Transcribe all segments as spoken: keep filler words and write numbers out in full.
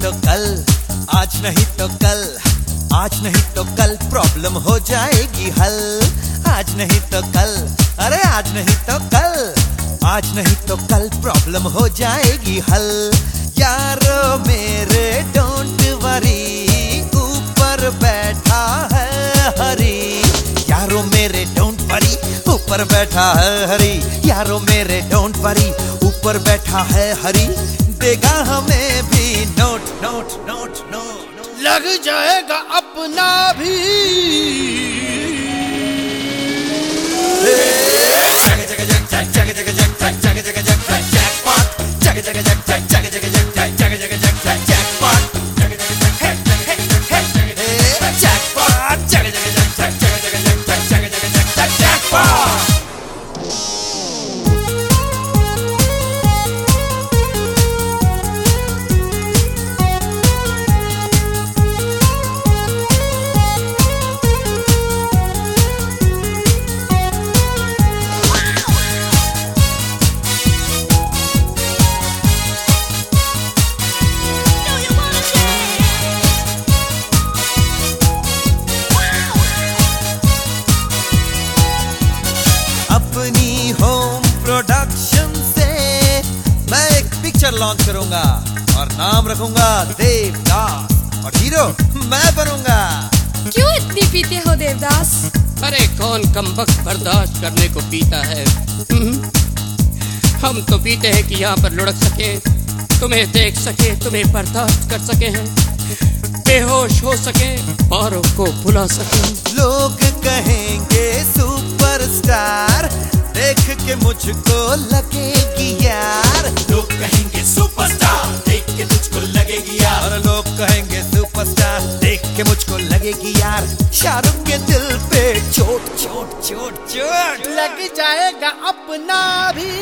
तो कल, आज नहीं तो कल, आज नहीं तो कल प्रॉब्लम हो जाएगी हल। आज नहीं तो कल, अरे आज नहीं तो कल, आज नहीं तो कल प्रॉब्लम हो जाएगी हल। यारो मेरे डोंट वरी, ऊपर बैठा है हरी। यारो मेरे डोंट वरी, ऊपर बैठा है हरी। यारो मेरे डोंट वरी, ऊपर बैठा है हरी। देगा हमें भी नोट नोट नोट नोट, लग जाएगा अपना भी। जग जग जग जग जग जग जग जग जग जग जग जैकपॉट, जग जग जग जग जग जग जग जग जग जग जग जैकपॉट, जग जग जग हे हे हे जैकपॉट, जग जग जग जग जग जग जग जग जग जग जैकपॉट। अपनी होम प्रोडक्शन से मैं एक पिक्चर लॉन्च करूंगा और नाम रखूंगा देवदास, और हीरो मैं बनूंगा। क्यों इतनी पीते हो देवदास? अरे कौन कमबख्त बर्दाश्त करने को पीता है। हम तो पीते हैं कि यहाँ पर लुढ़क सके, तुम्हें देख सके, तुम्हें बर्दाश्त कर सके हैं, बेहोश हो सके, औरों को भुला सके। लोग कहेंगे सुपरस्टार, देख के मुझको लगेगी यार। लोग कहेंगे सुपरस्टार, देख के तुझको लगेगी यार। और लोग कहेंगे सुपरस्टार, देख के मुझको लगेगी यार। शाहरुख के दिल पे चोट चोट चोट चोट लग जाएगा अपना भी।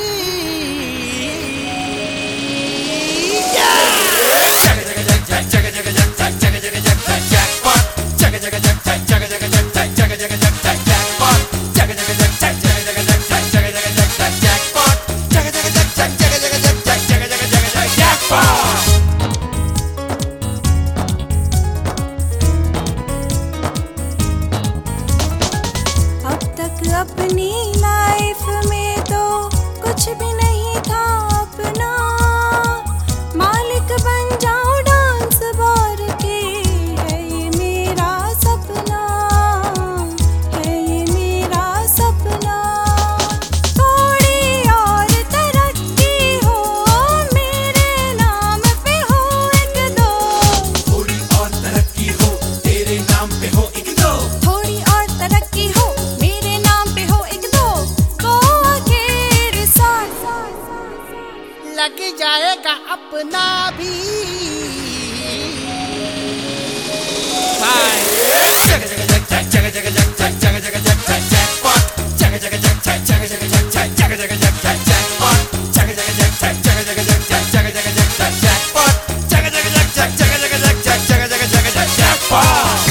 जग जग जग जग जग जग जग जग जग जग जग जैकपॉट, जग जग जग जग जग जग जग जग जग जग जग जग जैकपॉट, जग जग जग जग जग जग जग जग जग जग जग जैकपॉट, जग जग जग जग जग जग जग जग जग जग जग जैकपॉट। अब तक अपनी लाइफ में तो कुछ भी नहीं था अपना। मालिक बन जाऊं डांस बार के, है ये मेरा सपना, है ये मेरा सपना। थोड़ी और तरक्की हो, मेरे नाम पे हो एक दो। थोड़ी और तरक्की हो, तेरे नाम पे हो एक दो। थोड़ी और तरक्की हो, मेरे नाम पे हो एक दो। तो आखिर साथ लग जाएगा अपना भी। जग जग जग जग जग जग जग जग जग जग जग जैकपॉट, जग जग जग जग जग जग जग जग जग जग जग जैकपॉट, जग जग जग जग जग जग जग जग जग जग जग जैकपॉट, जग जग जग जग जग जग जग जग जग जग जग जैकपॉट।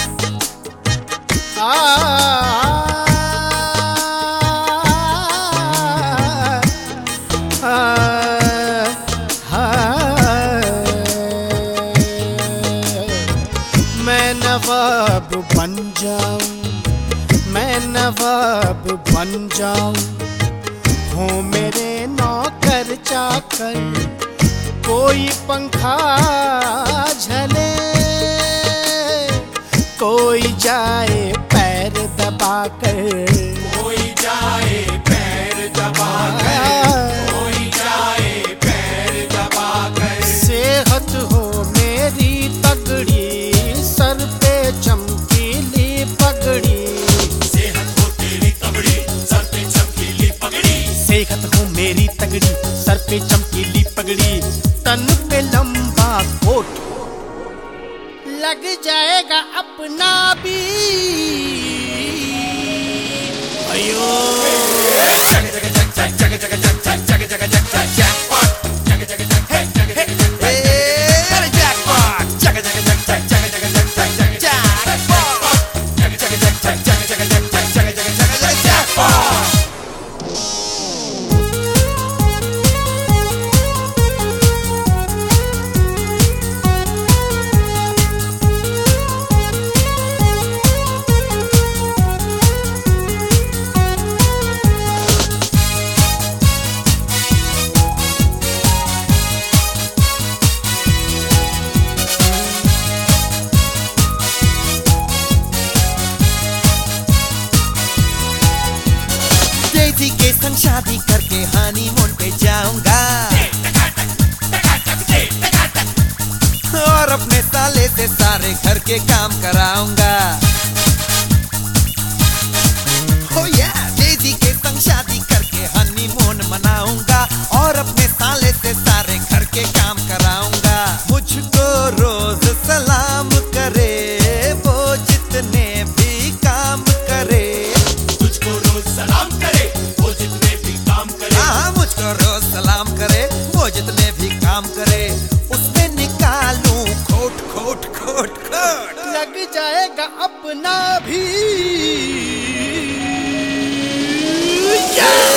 मैं नवाब बन जाऊं, मैं नवाब बन जाऊं, हो मेरे नौकर चाकर, कोई पंखा झले, कोई जाए पैर दबाकर, कोई जाए पैर दबाकर, कोई जाए पैर दबाकर। सेहत हो मेरी तगड़ी, सर पे चमकीली पगड़ी। सेहत हो तेरी तगड़ी, सर पे चमकीली पगड़ी। सेहत हो मेरी तगड़ी, सर पे चमकीली पगड़ी। तन पे लंबा कोट, लग जाएगा अपना भी। अयो जग जग जग जग जग जग जग जग जग जग जग जैकपॉट, जग जग जग हे हे हे जैकपॉट, जग जग जग जग जग जग जग जग जैकपॉट, जग जग जग जग जग जग जग जग जग जग जैकपॉट। संग शादी करके हनीमून पे जाऊंगा और अपने साले से सारे घर के काम कराऊंगा। Oh yeah, डेज़ी के संग शादी करके हनीमून मनाऊंगा और अपने साले से सारे घर के काम कराऊंगा। मुझको रोज सलाम करे वो जितने भी काम करे, तुझको रोज सलाम करे वो जितने भी काम करे। हाँ मुझको रोज सलाम करे वो जितने भी काम करे। उसमें निकालूं खोट खोट खोट खोट, लग जाएगा अपना भी। yeah!